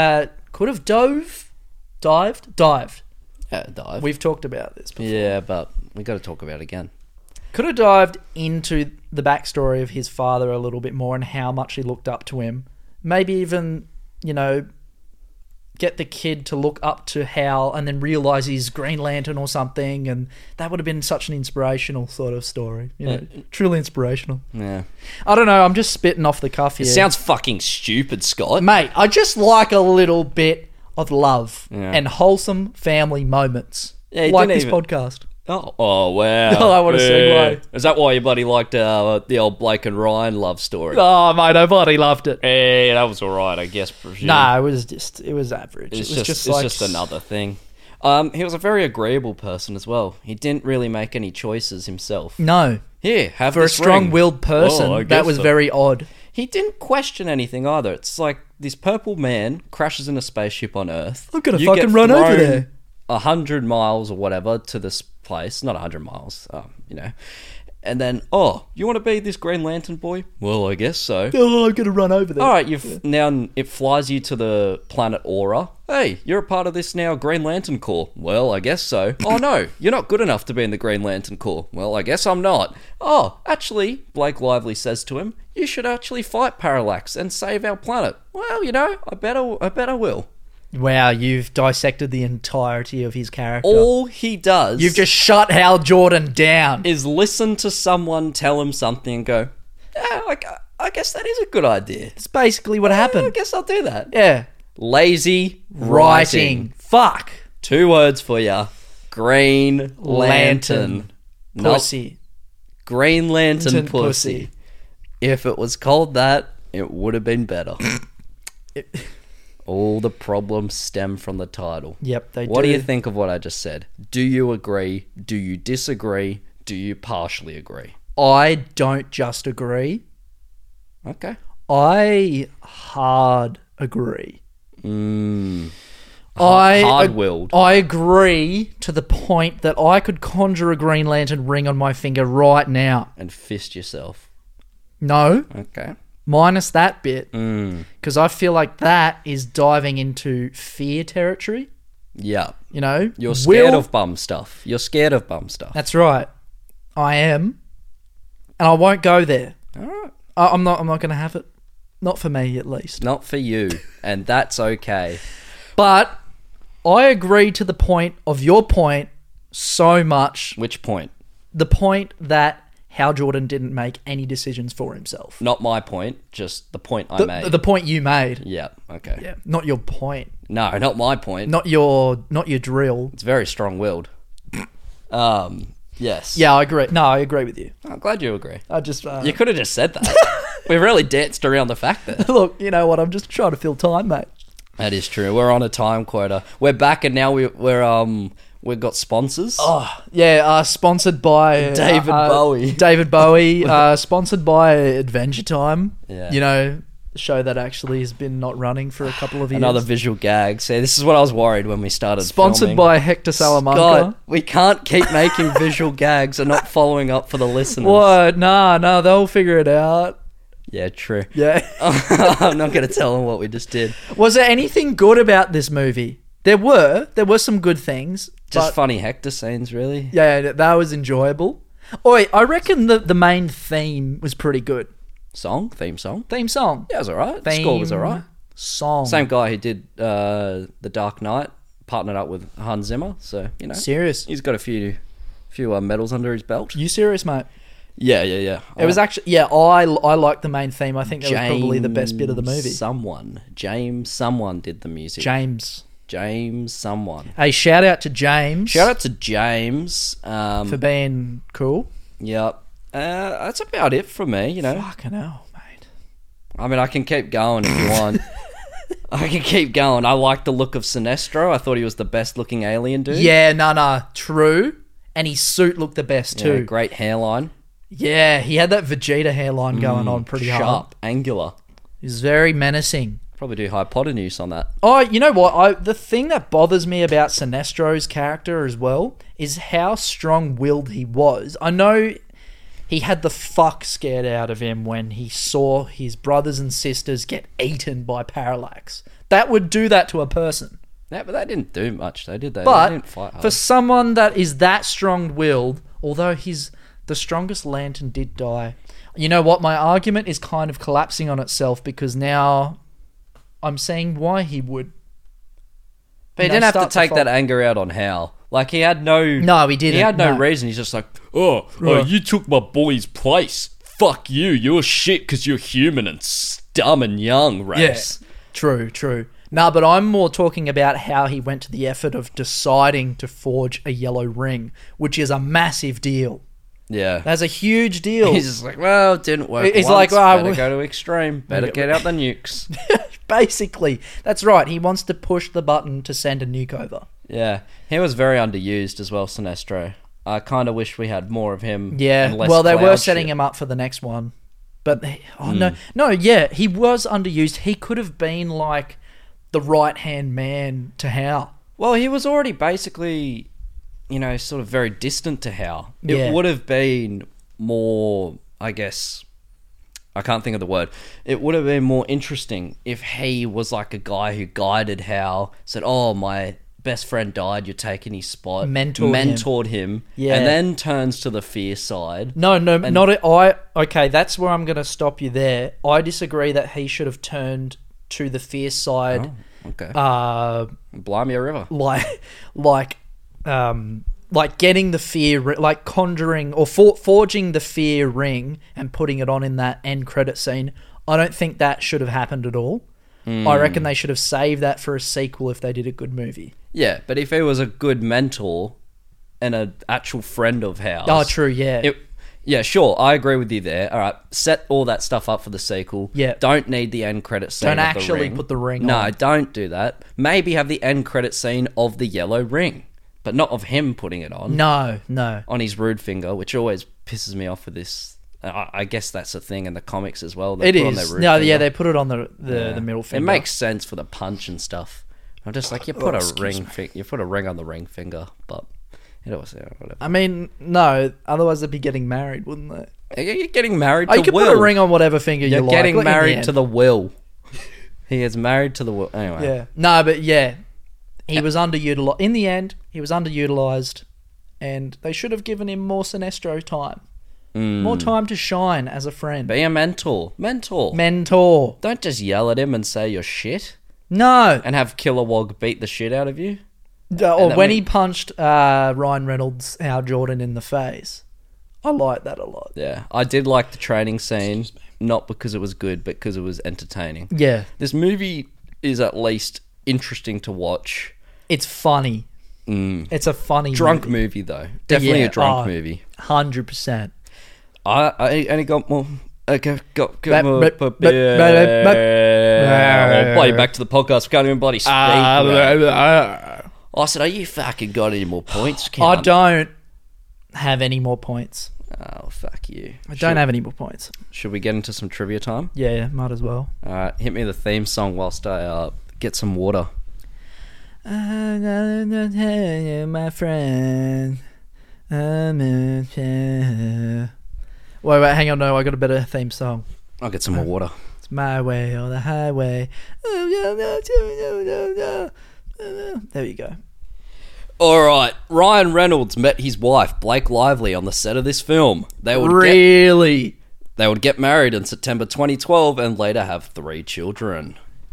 dived. Yeah, dive. We've talked about this before. Yeah, but we got to talk about it again. Could have dived into the backstory of his father a little bit more and how much he looked up to him. Maybe even, you know, get the kid to look up to Hal and then realise he's Green Lantern or something, and that would have been such an inspirational sort of story. You know, truly inspirational. Yeah. I don't know, I'm just spitting off the cuff here. It sounds fucking stupid, Scott. Mate, I just like a little bit of love Yeah. and wholesome family moments. Yeah, you like didn't this even- podcast. Oh wow. Oh, I wanna segue. Is that why your buddy liked the old Blake and Ryan love story? Oh, mate, nobody loved it. Hey, that was alright, I guess. Presume. Nah, it was average. It's It was just like another thing. He was a very agreeable person as well. He didn't really make any choices himself. No, Here, have for a this ring. strong-willed person, Oh, I that guess was so. very odd. He didn't question anything either. It's like this purple man crashes in a spaceship on Earth. I'm gonna You fucking get run over thrown there. 100 miles or whatever to this place. Not 100 miles, you know. And then, oh, you want to be this Green Lantern boy? Well, I guess so. Oh, I'm gonna run over there. All right, now it flies you to the planet Aura. Hey, you're a part of this now Green Lantern Corps. Well, I guess so. Oh no, you're not good enough to be in the Green Lantern Corps. Well, I guess I'm not. Oh, actually, Blake Lively says to him, you should actually fight Parallax and save our planet. Well, you know, I bet I will. Wow, you've dissected the entirety of his character. All he does You've just shut Hal Jordan down. is listen to someone tell him something and go, yeah, like, I guess that is a good idea. It's basically what I happened. guess I'll do that. Yeah. Lazy Writing. Fuck. 2 words for ya. Green Lantern. Nope. Pussy. Green Lantern Lantern pussy. If it was called that, it would have been better. All the problems stem from the title. Yep, they do. What do you think of what I just said? Do you agree? Do you disagree? Do you partially agree? I don't just agree. Okay. I hard agree. Hard-willed. I agree to the point that I could conjure a Green Lantern ring on my finger right now. And fist yourself. No, Okay. minus that bit. Because I feel like that is diving into fear territory. Yeah. You know? You're scared of bum stuff. You're scared of bum stuff. That's right. I am. And I won't go there. All right. I'm not going to have it. Not for me, at least. Not for you. And that's okay. But I agree to the point of your point so much. Which point? The point that Hal Jordan didn't make any decisions for himself. Not my point, just the point I made. The point you made. Yeah, okay. Yeah, not your point. No, not my point. Not your drill. It's very strong-willed. Yes. Yeah, I agree. No, I agree with you. I'm glad you agree. I just You could have just said that. We really danced around the fact that. look. You know what? I'm just trying to fill time, mate. That is true. We're on a time quota. We're back, and now we've got sponsors. Oh yeah, sponsored by David Bowie. David Bowie. Sponsored by Adventure Time. Yeah. You know, the show that actually has been not running for a couple of years. Another visual gag. See, this is what I was worried when we started. Sponsored filming. by Hector Salamanca. God, we can't keep making visual gags and not following up for the listeners. What? Nah, they'll figure it out. Yeah, true. Yeah. I'm not going to tell them what we just did. Was there anything good about this movie? There were some good things. Just but funny Hector scenes, really. yeah, that was enjoyable. Oi, I reckon the main theme was pretty good. Theme song. Theme song. Yeah, it was alright. The Theme score was alright. Song. Same guy who did The Dark Knight, partnered up with Hans Zimmer. So, you know. Serious? He's got a few medals under his belt. You serious, mate? Yeah. It was actually, I like the main theme. I think that was probably the best bit of the movie. James someone did the music. James someone. Hey, shout out to James. Shout out to James. For being cool. Yep. That's about it for me, you know. Fucking hell, mate. I mean, I can keep going if you want. I can keep going. I like the look of Sinestro. I thought he was the best looking alien dude. Yeah, no, true. And his suit looked the best too. Yeah, great hairline. Yeah, he had that Vegeta hairline going on pretty hard. Sharp, angular. He was very menacing. Probably do hypotenuse on that. Oh, you know what? The thing that bothers me about Sinestro's character as well is how strong-willed he was. I know he had the fuck scared out of him when he saw his brothers and sisters get eaten by Parallax. That would do that to a person. Yeah, but they didn't do much, though, did they? But They didn't fight hard. for someone that is that strong-willed, although the strongest Lantern did die. You know what? My argument is kind of collapsing on itself because now I'm saying why he would. But he didn't have to take that anger out on Hal. Like, he had no... No, he didn't. He had no No. reason. He's just like, oh, you took my boy's place. Fuck you. You're shit because you're human and dumb and young, race. Yeah, true. No, but I'm more talking about how he went to the effort of deciding to forge a yellow ring, which is a massive deal. Yeah. That's a huge deal. He's just like, well, it didn't work. He's once. like, well, better go to extreme. Better get out the nukes. Basically, that's right. He wants to push the button to send a nuke over. Yeah. He was very underused as well, Sinestro. I kind of wish we had more of him. Yeah, and less well, they were cloud setting shit. him up for the next one. But, no, he was underused. He could have been like the right-hand man to Hal. Well, he was already basically, you know, sort of very distant to Hal. Yeah. It would have been more, I guess... I can't think of the word. It would have been more interesting if he was like a guy who guided Hal, said, oh, my best friend died, you're taking his spot. Mentored him. Yeah. And then turns to the fear side. Okay, that's where I'm going to stop you there. I disagree that he should have turned to the fear side Okay. Uh, Blimey River. like getting the fear, like conjuring or forging the fear ring and putting it on in that end credit scene. I don't think that should have happened at all. I reckon they should have saved that for a sequel if they did a good movie. Yeah, but if he was a good mentor and an actual friend of ours... Oh, true, yeah. Yeah, sure, I agree with you there. All right, set all that stuff up for the sequel. Yeah. Don't need the end credit scene Don't of the actually ring. put the ring No, on. don't do that. Maybe have the end credit scene of the yellow ring, but not of him putting it on. No. On his rude finger, which always pisses me off with this. I guess that's a thing in the comics as well. It put on is. their rude No, finger. yeah, they put it on the middle finger. It makes sense for the punch and stuff. I'm just like, you put a ring on the ring finger, but it was whatever. I mean, no. Otherwise, they'd be getting married, wouldn't they? You're getting married Oh, to you could Will. put a ring on whatever finger you You're like. getting like, in the married end. to the Will. He is married to the Will. Anyway. Yeah. No, but yeah, he was underutilized. In the end, he was underutilized, and they should have given him more Sinestro time, more time to shine as a friend. Be a mentor. Mentor. Don't just yell at him and say you're shit, No. and have Kilowog beat the shit out of you. Or that when mean- he punched Ryan Reynolds, Hal Jordan in the face. I like that a lot. Yeah, I did like the training scene, not because it was good, but because it was entertaining. Yeah. This movie is at least interesting to watch. It's funny. It's a funny Drunk movie though, definitely Yeah, a drunk movie. 100%. I only got more. Okay, got But- more. but- I'll but- play back to the podcast. We can't even bloody speak. I said, "Are you fucking got any more points?" I cunt?" don't have any more points. Oh, fuck you. I don't have any more points. Should we get into some trivia time? Yeah, might as well. All right, hit me the theme song whilst I get some water. I'm gonna tell you, my friend. Wait, hang on. No, I got a better theme song. I'll get some more water. It's my way or the highway. There you go. All right, Ryan Reynolds met his wife Blake Lively on the set of this film. They would get married in September 2012 and later have 3 children.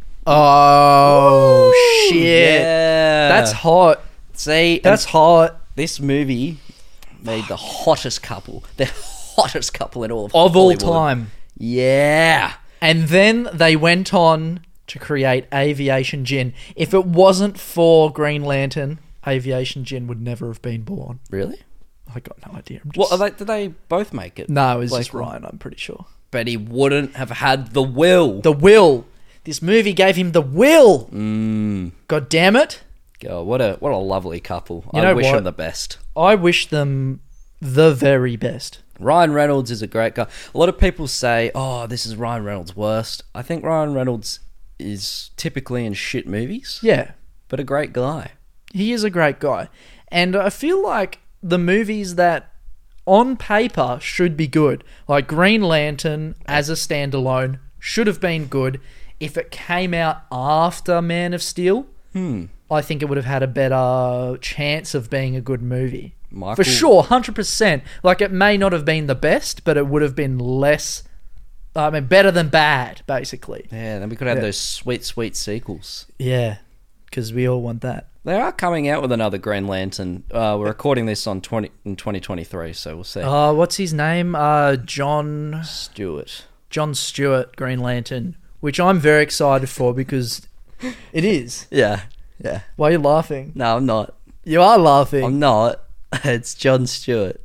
Oh, shit. Yeah, That's hot. See, That's hot. this movie made the hottest couple in all of Of all Hollywood. time. Yeah. And then they went on to create Aviation Gin. If it wasn't for Green Lantern, Aviation Gin would never have been born. Really? I got no idea. I'm just... What are they? Did they both make it? No, it was Blake just Ryan, I'm pretty sure. But he wouldn't have had the will. The will. This movie gave him the will. God damn it. God, what a lovely couple. You I know wish what? them the best. I wish them the very best. Ryan Reynolds is a great guy. A lot of people say, "Oh, this is Ryan Reynolds' worst." I think Ryan Reynolds is typically in shit movies, Yeah. but a great guy. He is a great guy. And I feel like the movies that on paper should be good, like Green Lantern as a standalone, should have been good. If it came out after Man of Steel, I think it would have had a better chance of being a good movie. Michael- For sure, 100%. Like, it may not have been the best, but it would have been better than bad, basically. Yeah, then we could have those sweet, sweet sequels. Yeah, because we all want that. They are coming out with another Green Lantern. We're recording this in 2023, so we'll see. What's his name? John Stewart, Green Lantern, which I'm very excited for because it is. Yeah. Why are you laughing? No, I'm not. You are laughing. I'm not. It's John Stewart.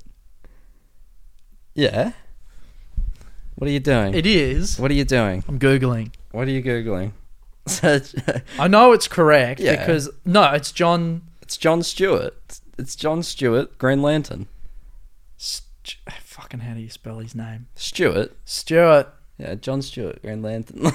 Yeah. What are you doing? It is. What are you doing? I'm Googling. What are you Googling? I know it's correct Yeah. because... No, it's John... It's John Stewart. It's John Stewart, Green Lantern. Fucking how do you spell his name? Stewart. Stewart. Yeah, John Stewart, Green Lantern.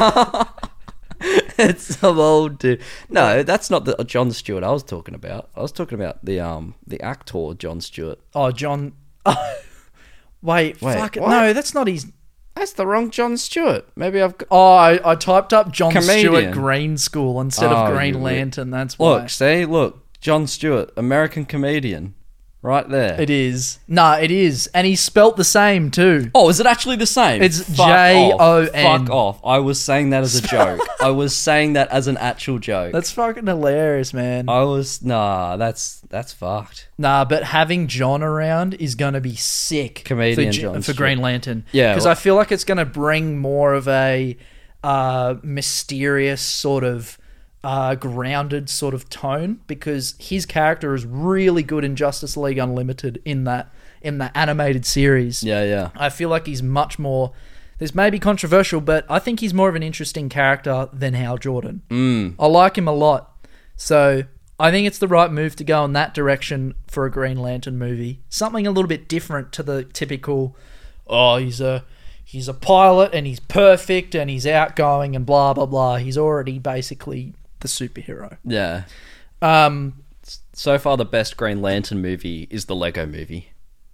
It's some old dude. No, that's not the John Stewart I was talking about. I was talking about the actor John Stewart. Oh, John... Wait, fuck it. what? No, that's not his... That's the wrong John Stewart. Maybe I've got... Oh, I typed up John Comedian. Stewart Green School instead of Oh, Green you- Lantern. That's why. Look, John Stewart, American comedian. Right there. It is. Nah, it is. And he's spelt the same too. Oh, is it actually the same? It's Fuck Jon. off. Fuck off. I was saying that as a joke. I was saying that as an actual joke. That's fucking hilarious, man. That's fucked. Nah, but having John around is going to be sick. Comedian for, Jon for Stewart. Green Lantern. Yeah, Because well- I feel like it's going to bring more of a mysterious sort of grounded sort of tone, because his character is really good in Justice League Unlimited in the animated series. Yeah. I feel like he's much more. This may be controversial, but I think he's more of an interesting character than Hal Jordan. I like him a lot, so I think it's the right move to go in that direction for a Green Lantern movie. Something a little bit different to the typical. Oh, he's a pilot and he's perfect and he's outgoing and blah blah blah. He's already basically the superhero. Yeah. So far, the best Green Lantern movie is the Lego movie.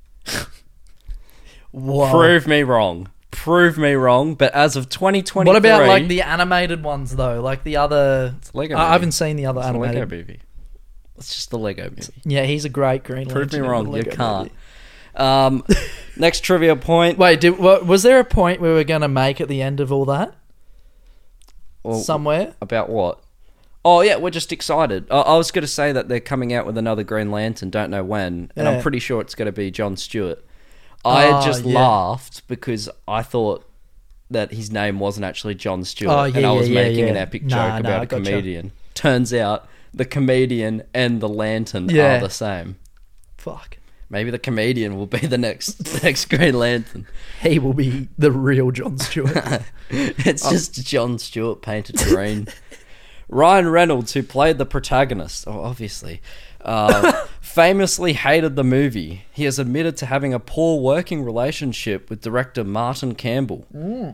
Whoa. Prove me wrong. But as of 2023... What about like the animated ones though? Like the other. Lego I movie. haven't seen the other It's the Lego animated. movie. It's just the Lego movie. Yeah, he's a great Green Lantern. Prove me in the wrong. You Lego can't. movie. Next trivia point. Wait, was there a point we were going to make at the end of all that? Well, Somewhere? About what? Oh, yeah, we're just excited. I was going to say that they're coming out with another Green Lantern, don't know when, and Yeah. I'm pretty sure it's going to be Jon Stewart. I had just yeah. laughed because I thought that his name wasn't actually Jon Stewart, Oh, and yeah, I was yeah, making yeah. an epic Nah, joke nah, about I a gotcha. comedian. Turns out the comedian and the lantern Yeah. are the same. Fuck. Maybe the comedian will be the next Green Lantern. He will be the real Jon Stewart. It's just Jon Stewart painted green. Ryan Reynolds, who played the protagonist, obviously, famously hated the movie. He has admitted to having a poor working relationship with director Martin Campbell.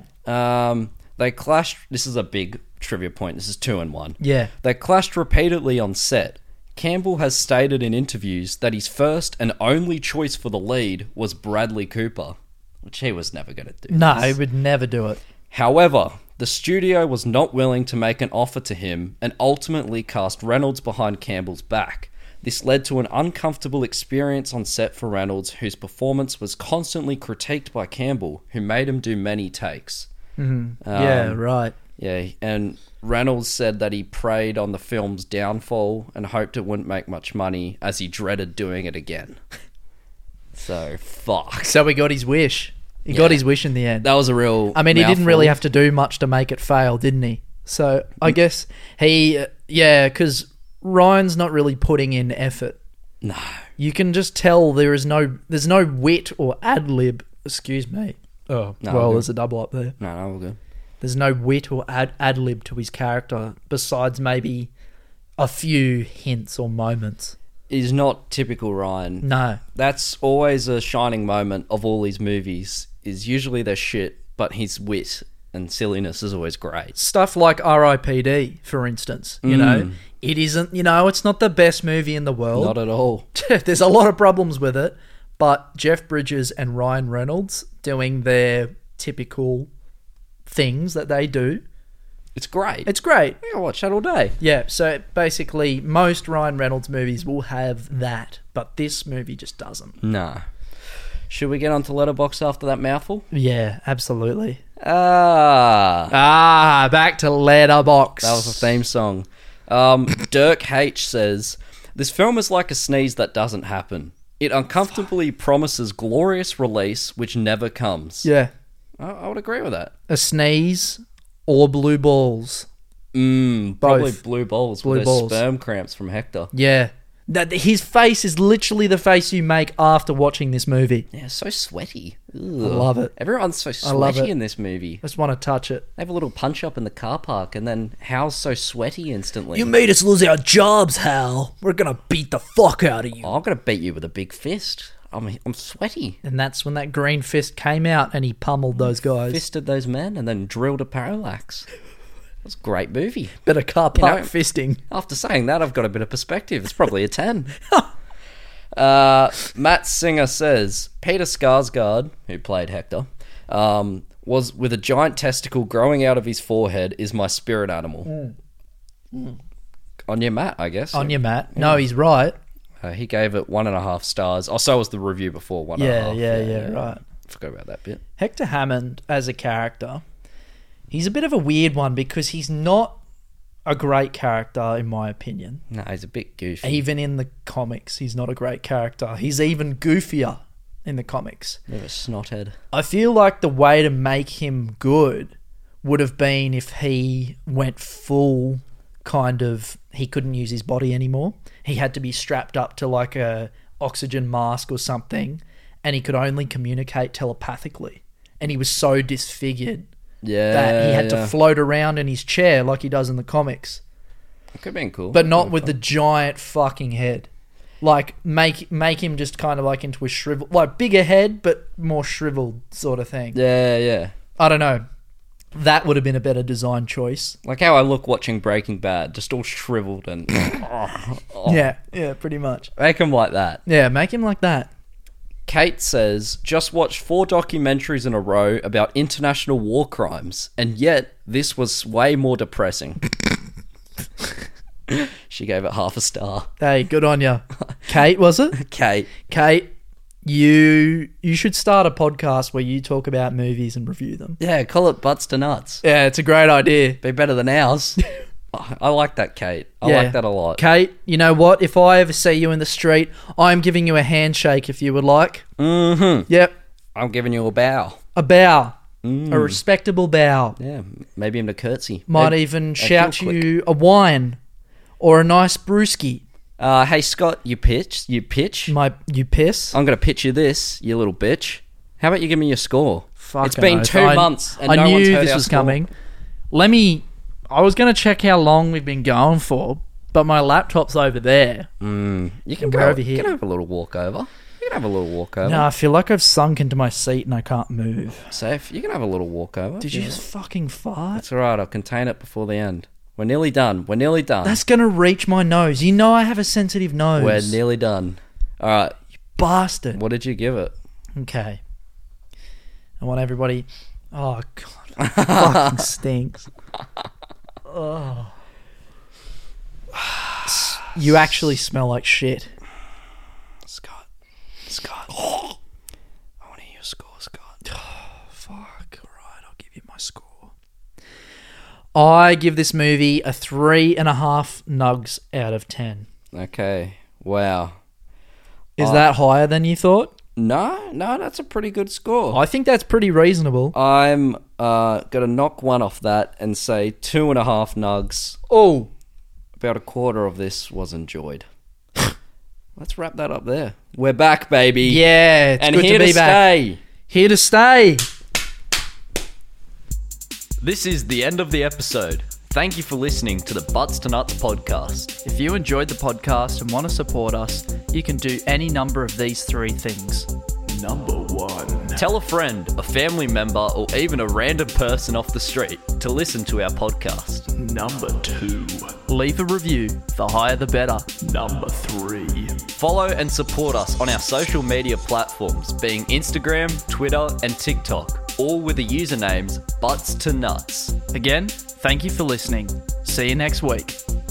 They clashed. This is a big trivia point. This is 2 in 1. Yeah. They clashed repeatedly on set. Campbell has stated in interviews that his first and only choice for the lead was Bradley Cooper, which he was never going to do. No, he would never do it. However, the studio was not willing to make an offer to him and ultimately cast Reynolds behind Campbell's back. This led to an uncomfortable experience on set for Reynolds, whose performance was constantly critiqued by Campbell, who made him do many takes. Yeah, right. Yeah, and Reynolds said that he preyed on the film's downfall and hoped it wouldn't make much money, as he dreaded doing it again. So, fuck. So he got his wish. He got his wish in the end. That was a real I mean, he didn't really mouthful. have to do much to make it fail, didn't he? So I guess because Ryan's not really putting in effort. No. You can just tell there's no wit or ad lib. Excuse me. Oh, No, well, we're there's a double up there. No, we're good. There's no wit or ad lib to his character besides maybe a few hints or moments. He's not typical Ryan. No. That's always a shining moment of all his movies, is usually they're shit, but his wit and silliness is always great. Stuff like R.I.P.D., for instance. You know, it isn't, it's not the best movie in the world. Not at all. There's a lot of problems with it, but Jeff Bridges and Ryan Reynolds doing their typical things that they do, It's great. it's great. I watch that all day. Yeah, so basically most Ryan Reynolds movies will have that, but this movie just doesn't. Nah. Should we get on to Letterboxd after that mouthful? Yeah, absolutely. Back to Letterboxd. That was a theme song. Dirk H says, "This film is like a sneeze that doesn't happen. It uncomfortably promises glorious release, which never comes." Yeah, I would agree with that. a sneeze or blue balls. Probably Both. blue balls Blue with balls. those sperm cramps from Hector. Yeah. His face is literally the face you make after watching this movie. Yeah, so sweaty. Ugh. I love it. Everyone's so love sweaty it. in this movie. I just want to touch it. They have a little punch up in the car park, and then Hal's so sweaty instantly. You made us lose our jobs, Hal. We're going to beat the fuck out of you. I'm gonna beat you with a big fist. I'm sweaty. And that's when that green fist came out and he pummeled those guys. Fisted those men and then drilled a parallax. It was a great movie. Bit of car park know- fisting. After saying that, I've got a bit of perspective. It's probably a 10. Matt Singer says, Peter Skarsgård, who played Hector, was with a giant testicle growing out of his forehead is my spirit animal. On your Matt, I guess. On your mat. No, he's right. He gave it 1.5 stars. Oh, so was the review before 1.5. Yeah, right. Forgot about that bit. Hector Hammond as a character, he's a bit of a weird one because he's not a great character in my opinion. No, he's a bit goofy. Even in the comics, he's not a great character. He's even goofier in the comics. Bit of a snothead. I feel like the way to make him good would have been if he went full kind of, he couldn't use his body anymore. He had to be strapped up to like a oxygen mask or something, and he could only communicate telepathically. And he was so disfigured that he had to float around in his chair like he does in the comics. It could have been cool. But not with the giant fucking head. Like, make him just kind of like into a shriveled, like bigger head, but more shriveled sort of thing. Yeah. I don't know. That would have been a better design choice. Like how I look watching Breaking Bad, just all shriveled and... Yeah, pretty much. Make him like that. Yeah, make him like that. Kate says, just watched 4 documentaries in a row about international war crimes, and yet this was way more depressing. She gave it 0.5 star. Hey, good on you. Kate, was it? Kate, you should start a podcast where you talk about movies and review them. Yeah, call it Butts to Nuts. Yeah, it's a great idea. Be better than ours. I like that, Kate. I like that a lot. Kate, you know what? If I ever see you in the street, I'm giving you a handshake if you would like. Mm-hmm. Yep. I'm giving you a bow. A bow. A respectable bow. Yeah, maybe even a curtsy. Might even shout you a wine or a nice brewski. Hey, Scott, you pitch. You piss? I'm going to pitch you this, you little bitch. How about you give me your score? Fucking it's been oath. 2 months and I no one's knew heard this our was score. coming. I was going to check how long we've been going for, but my laptop's over there. You can go go over here. You can have a little walk over. You can have a little walk over. No, I feel like I've sunk into my seat and I can't move. Safe. You can have a little walk over. Did you just fucking fart? That's alright, I'll contain it before the end. We're nearly done. That's going to reach my nose. You know I have a sensitive nose. We're nearly done. Alright, Bastard. what did you give it? Okay. I want everybody... Oh, God. It fucking stinks. Oh. You actually smell like shit. Scott. I want to hear your score, Scott. Fuck. Alright, I'll give you my score. I give this movie a 3.5 nugs out of 10. Okay. Wow. Is that higher than you thought? No, that's a pretty good score. I think that's pretty reasonable. I'm gonna knock one off that and say 2.5 nugs. Oh. About a quarter of this was enjoyed. Let's wrap that up there. We're back, baby. Yeah, it's and good here to be back. Stay. Here to stay. This is the end of the episode. Thank you for listening to the Butts to Nuts podcast. If you enjoyed the podcast and want to support us, you can do any number of these 3 things. Number 1. Tell a friend, a family member, or even a random person off the street to listen to our podcast. Number 2. Leave a review. The higher the better. Number 3. Follow and support us on our social media platforms, being Instagram, Twitter, and TikTok, all with the usernames Butts to Nuts. Again, thank you for listening. See you next week.